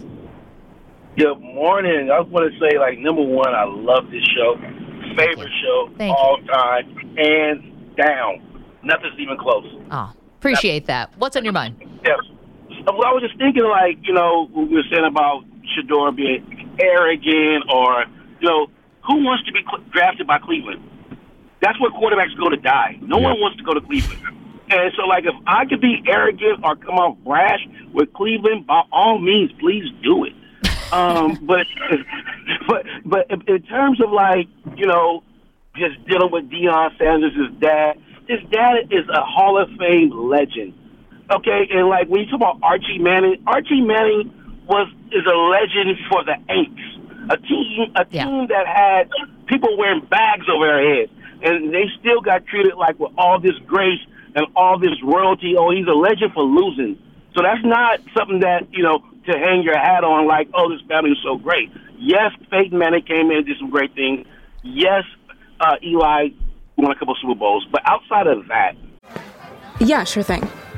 Good morning. I want to say, like, number one, I love this show. Favorite show Thank all time, hands down. Nothing's even close. Oh, appreciate that. What's on your mind? Yes. Well, I was just thinking, like, you know, we were saying about Shedeur being arrogant, or, you know, who wants to be cl- drafted by Cleveland? That's where quarterbacks go to die. No Yeah. one wants to go to Cleveland. And so, like, if I could be arrogant or come off brash with Cleveland, by all means, please do it. Um, but, but, but in terms of, like, you know, just dealing with Deion Sanders' dad, his dad is a Hall of Fame legend. Okay, and like when you talk about Archie Manning, Archie Manning was is a legend for the Aints, a team, a team Yeah. that had people wearing bags over their heads, and they still got treated like with all this grace and all this royalty. Oh, he's a legend for losing. So that's not something that, you know, to hang your hat on like, oh, this family is so great. Yes, Peyton Manning came in and did some great things. Yes, uh, Eli won a couple Super Bowls. But outside of that, Yeah, sure thing.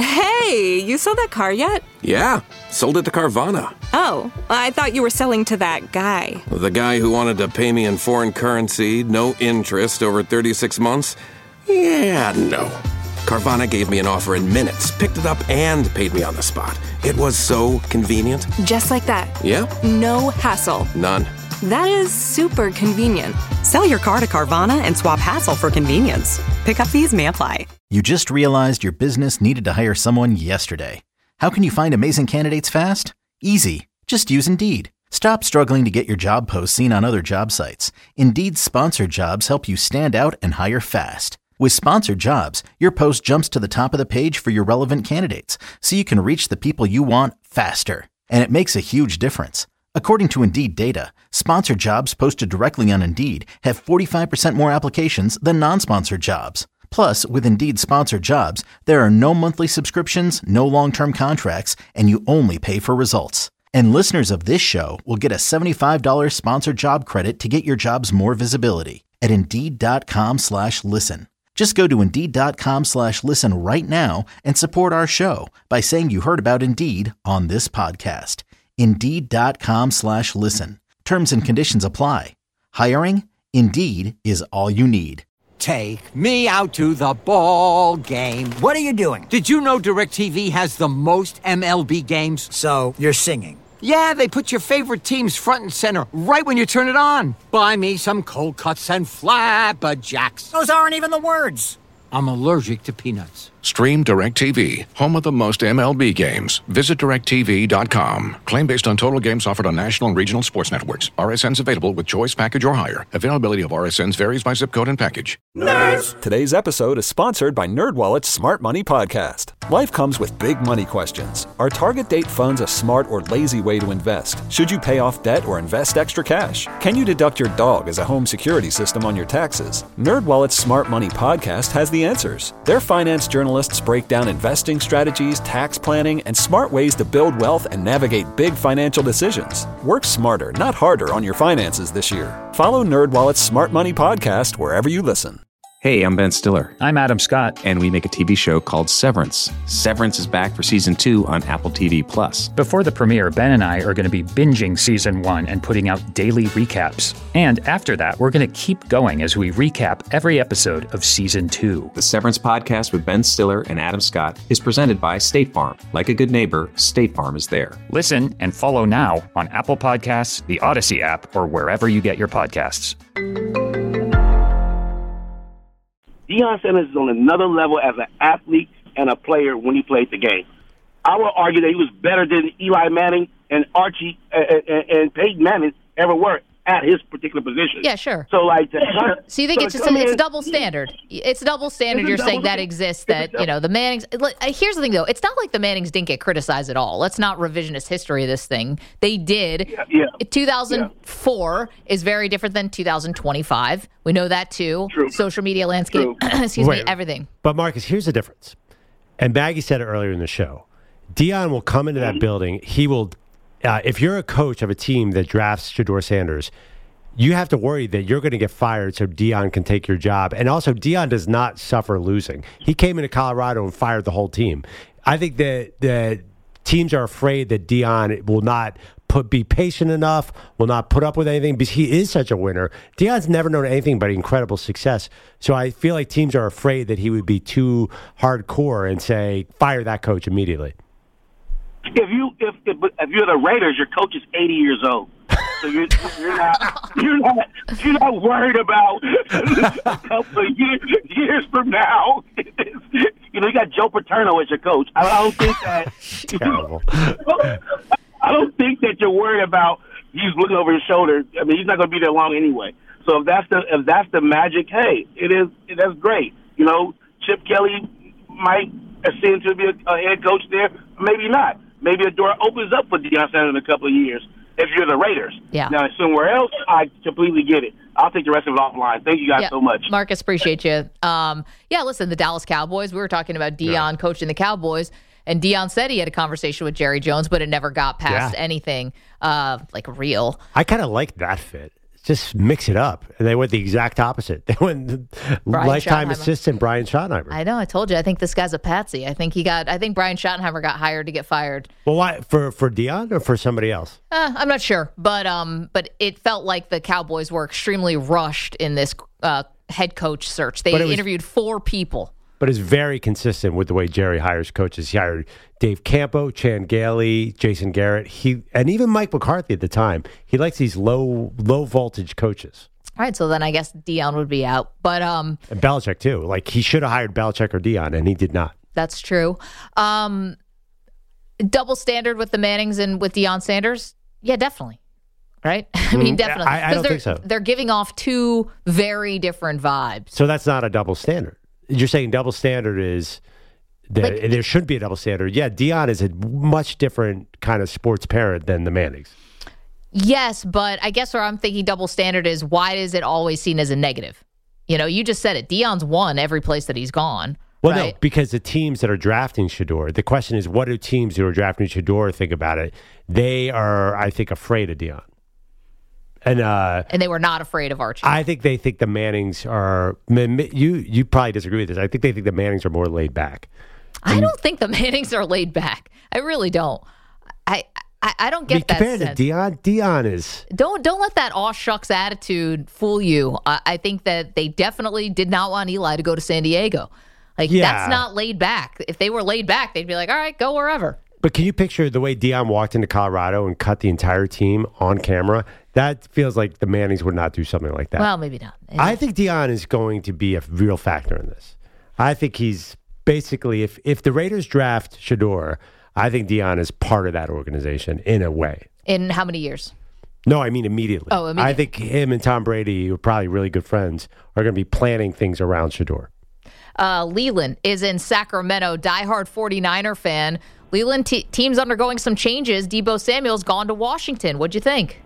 Hey, you sold that car yet? Yeah, sold it to Carvana. Oh, I thought you were selling to that guy. The guy who wanted to pay me in foreign currency, no interest, over thirty-six months? Yeah, no. Carvana gave me an offer in minutes, picked it up, and paid me on the spot. It was so convenient. Just like that. Yeah? No hassle. None. That is super convenient. Sell your car to Carvana and swap hassle for convenience. Pickup fees may apply. You just realized your business needed to hire someone yesterday. How can you find amazing candidates fast? Easy. Just use Indeed. Stop struggling to get your job posts seen on other job sites. Indeed's sponsored jobs help you stand out and hire fast. With sponsored jobs, your post jumps to the top of the page for your relevant candidates, so you can reach the people you want faster. And it makes a huge difference. According to Indeed data, sponsored jobs posted directly on Indeed have forty-five percent more applications than non-sponsored jobs. Plus, with Indeed sponsored jobs, there are no monthly subscriptions, no long-term contracts, and you only pay for results. And listeners of this show will get a seventy-five dollars sponsored job credit to get your jobs more visibility at Indeed.com slash listen. Just go to Indeed.com slash listen right now and support our show by saying you heard about Indeed on this podcast. Indeed.com slash listen. Terms and conditions apply. Hiring? Indeed is all you need. Take me out to the ball game. What are you doing? Did you know DirecTV has the most M L B games? So, you're singing. Yeah, they put your favorite teams front and center right when you turn it on. Buy me some cold cuts and flapjacks. Those aren't even the words. I'm allergic to peanuts. Stream DirecTV, home of the most M L B games. Visit direct T V dot com. Claim based on total games offered on national and regional sports networks. R S Ns available with choice package or higher. Availability of R S Ns varies by zip code and package. Nerds! Today's episode is sponsored by NerdWallet's Smart Money Podcast. Life comes with big money questions. Are target date funds a smart or lazy way to invest? Should you pay off debt or invest extra cash? Can you deduct your dog as a home security system on your taxes? NerdWallet's Smart Money Podcast has the answers. Their finance journalists break down investing strategies, tax planning, and smart ways to build wealth and navigate big financial decisions. Work smarter, not harder on your finances this year. Follow NerdWallet's Smart Money Podcast wherever you listen. Hey, I'm Ben Stiller. I'm Adam Scott. And we make a T V show called Severance. Severance is back for season two on Apple T V Plus. Before the premiere, Ben and I are going to be binging season one and putting out daily recaps. And after that, we're going to keep going as we recap every episode of season two. The Severance podcast with Ben Stiller and Adam Scott is presented by State Farm. Like a good neighbor, State Farm is there. Listen and follow now on Apple Podcasts, the Odyssey app, or wherever you get your podcasts. Deion Sanders is on another level as an athlete and a player when he played the game. I would argue that he was better than Eli Manning and Archie and, and, and Peyton Manning ever were at his particular position. Yeah, sure. So, like, so you think so it's just a, it's a double standard? It's a double standard. It's You're double saying that standard. exists. That you know the Mannings. Here's the thing, though. It's not like the Mannings didn't get criticized at all. Let's not revisionist history of this thing. They did. Yeah. yeah. two thousand four yeah. is very different than two thousand twenty-five. We know that too. True. Social media landscape. Excuse Wait, me. Everything. But Marcus, here's the difference. And Maggie said it earlier in the show. Deion will come into that building. He will. Uh, if you're a coach of a team that drafts Shedeur Sanders, you have to worry that you're going to get fired so Deion can take your job. And also, Deion does not suffer losing. He came into Colorado and fired the whole team. I think that the teams are afraid that Deion will not put be patient enough, will not put up with anything because he is such a winner. Deion's never known anything but incredible success. So I feel like teams are afraid that he would be too hardcore and say, fire that coach immediately. If you if, if if you're the Raiders, your coach is eighty years old. So you're, you're not you're not you're not worried about a couple of years, years from now. You know, you got Joe Paterno as your coach. I don't think that. Terrible. I don't think that you're worried about he's looking over his shoulder. I mean, he's not going to be there long anyway. So if that's the if that's the magic, hey, it is. That's great. You know, Chip Kelly might ascend to be a, a head coach there. Maybe not. Maybe a door opens up for Deion Sanders in a couple of years if you're the Raiders. Yeah. Now, somewhere else, I completely get it. I'll take the rest of it offline. Thank you guys yeah. so much. Marcus, appreciate you. Um, yeah, listen, the Dallas Cowboys, we were talking about Deion yeah. coaching the Cowboys, and Deion said he had a conversation with Jerry Jones, but it never got past yeah. anything uh, like real. I kind of like that fit. just mix it up. And they went the exact opposite. They went Brian lifetime Schottenheimer. assistant Brian Schottenheimer. I know. I told you. I think this guy's a patsy. I think he got. I think Brian Schottenheimer got hired to get fired. Well, why for for Deion or for somebody else? Uh, I'm not sure, but um, but it felt like the Cowboys were extremely rushed in this uh, head coach search. They But it was- interviewed four people. But it's very consistent with the way Jerry hires coaches. He hired Dave Campo, Chan Gailey, Jason Garrett, he and even Mike McCarthy at the time. He likes these low low voltage coaches. All right, so then I guess Deion would be out, but um, And Belichick too. Like he should have hired Belichick or Deion, and he did not. that's true. Um, double standard with the Mannings and with Deion Sanders. Yeah, definitely. Right? I mean, Mm, definitely. I- I 'Cause don't they're, think so. They're giving off two very different vibes. So that's not a double standard. You're saying double standard is that Like- there should be a double standard. Yeah, Deion is a much different kind of sports parent than the Mannings. Yes, but I guess where I'm thinking double standard is why is it always seen as a negative? You know, you just said it. Deion's won every place that he's gone. Well, right? no, because the teams that are drafting Shador, the question is, what do teams who are drafting Shador think about it? They are, I think, afraid of Deion. And uh, And they were not afraid of Archie. I think they think the Mannings are, you you probably disagree with this. I think they think the Mannings are more laid back. I don't think the Mannings are laid back. I really don't. I I, I don't I mean, get that compared sense. to Deion, Deion is, Don't don't let that aw shucks attitude fool you. I, I think that they definitely did not want Eli to go to San Diego. Like Yeah. that's not laid back. If they were laid back, they'd be like, all right, go wherever. but can you picture the way Deion walked into Colorado and cut the entire team on camera? That feels like the Mannings would not do something like that. Well, maybe not. I think Deion is going to be a real factor in this. I think he's basically, if if the Raiders draft Shador, I think Deion is part of that organization in a way. In how many years? No, I mean immediately. Oh, immediately. I think him and Tom Brady, who are probably really good friends, are going to be planning things around Shador. Uh, Leland is in Sacramento, diehard forty-niner fan. Leland, t- team's undergoing some changes. Debo Samuel's gone to Washington. What'd you think?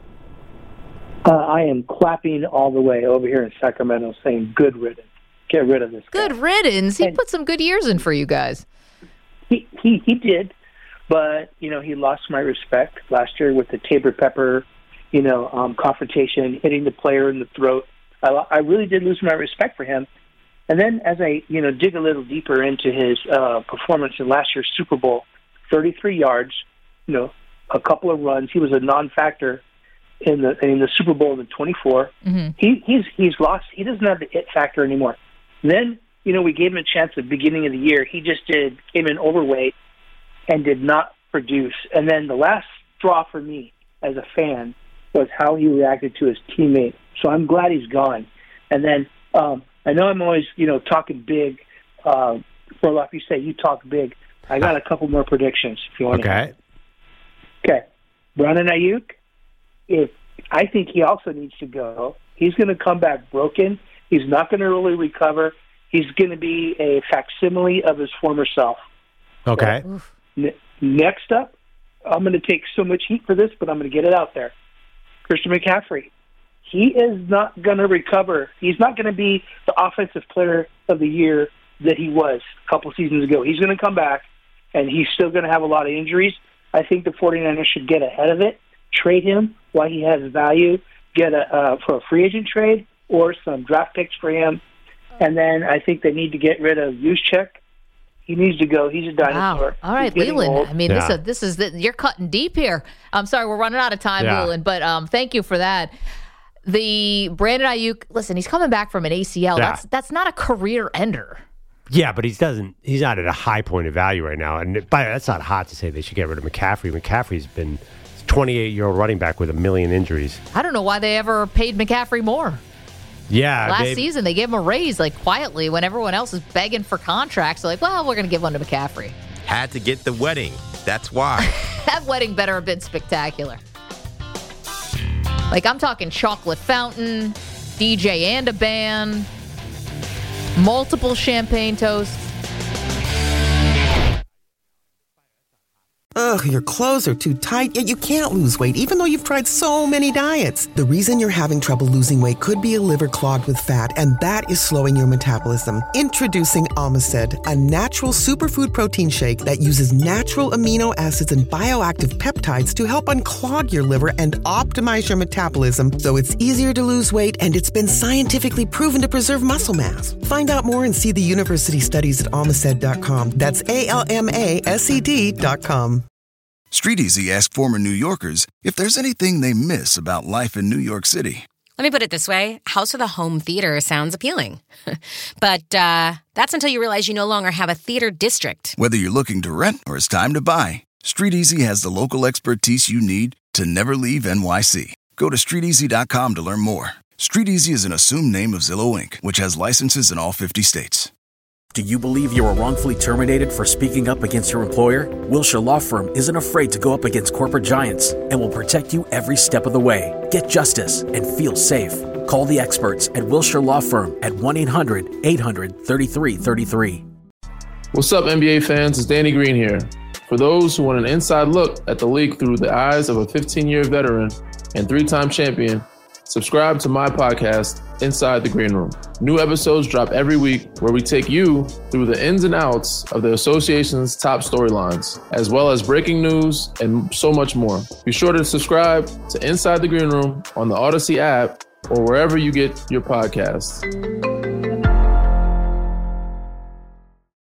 Uh, I am clapping all the way over here in Sacramento, saying good riddance. Get rid of this guy. Good riddance. He put some good years in for you guys. He, he he did, but you know he lost my respect last year with the Tabor Pepper, you know, um, confrontation, hitting the player in the throat. I, lo- I really did lose my respect for him. And then as I you know dig a little deeper into his uh, performance in last year's Super Bowl, thirty-three yards, you know, a couple of runs. He was a non-factor in the in the Super Bowl in twenty-four. Mm-hmm. He he's he's lost. He doesn't have the it factor anymore. Then you know we gave him a chance at the beginning of the year. He just did came in overweight and did not produce. And then the last straw for me as a fan was how he reacted to his teammate. So I'm glad he's gone. And then um, I know I'm always you know talking big. Uh, Orloff, you say you talk big. I got a couple more predictions if you want to. Okay. Okay. Brandon Ayuk, if I think he also needs to go. He's going to come back broken. He's not going to really recover. He's going to be a facsimile of his former self. Okay. N- next up, I'm going to take so much heat for this, but I'm going to get it out there. Christian McCaffrey. He is not going to recover. He's not going to be the offensive player of the year that he was a couple seasons ago. He's going to come back, and he's still going to have a lot of injuries. I think the 49ers should get ahead of it, trade him while he has value, get a uh, for a free agent trade or some draft picks for him. And then I think they need to get rid of Juszczyk. He needs to go. He's a dinosaur. Wow. All right, He's getting Leland. old. I mean, Yeah. this is this is the, you're cutting deep here. I'm sorry, we're running out of time, Yeah. Leland, but um, thank you for that. The Brandon Ayuk, listen, he's coming back from an A C L. Yeah. That's that's not a career ender. Yeah, but he doesn't. He's not at a high point of value right now, and by, that's not hot to say they should get rid of McCaffrey. McCaffrey's been a twenty-eight-year-old running back with a million injuries. I don't know why they ever paid McCaffrey more. Yeah, Last they- season, they gave him a raise like quietly when everyone else is begging for contracts. They're like, well, we're going to give one to McCaffrey. Had to get the wedding. That's why. That wedding better have been spectacular. Like, I'm talking chocolate fountain, D J and a band, multiple champagne toasts. Ugh, Ugh, your clothes are too tight, yet you can't lose weight even though you've tried so many diets. The reason you're having trouble losing weight could be a liver clogged with fat, and that is slowing your metabolism. Introducing Omicid, a natural superfood protein shake that uses natural amino acids and bioactive peptides to help unclog your liver and optimize your metabolism so it's easier to lose weight, and it's been scientifically proven to preserve muscle mass. Find out more and see the university studies at almaced dot com. That's A L M A S E D dot com. StreetEasy asked former New Yorkers if there's anything they miss about life in New York City. Let me put it this way. House with a home theater sounds appealing. But uh, that's until you realize you no longer have a theater district. Whether you're looking to rent or it's time to buy, StreetEasy has the local expertise you need to never leave N Y C. Go to street easy dot com to learn more. StreetEasy is an assumed name of Zillow Incorporated, which has licenses in all fifty states. Do you believe you were wrongfully terminated for speaking up against your employer? Wilshire Law Firm isn't afraid to go up against corporate giants and will protect you every step of the way. Get justice and feel safe. Call the experts at Wilshire Law Firm at one eight hundred eight hundred thirty-three thirty-three. What's up, N B A fans? It's Danny Green here. For those who want an inside look at the league through the eyes of a fifteen-year veteran and three-time champion, subscribe to my podcast, Inside the Green Room. New episodes drop every week where we take you through the ins and outs of the association's top storylines, as well as breaking news and so much more. Be sure to subscribe to Inside the Green Room on the Odyssey app or wherever you get your podcasts.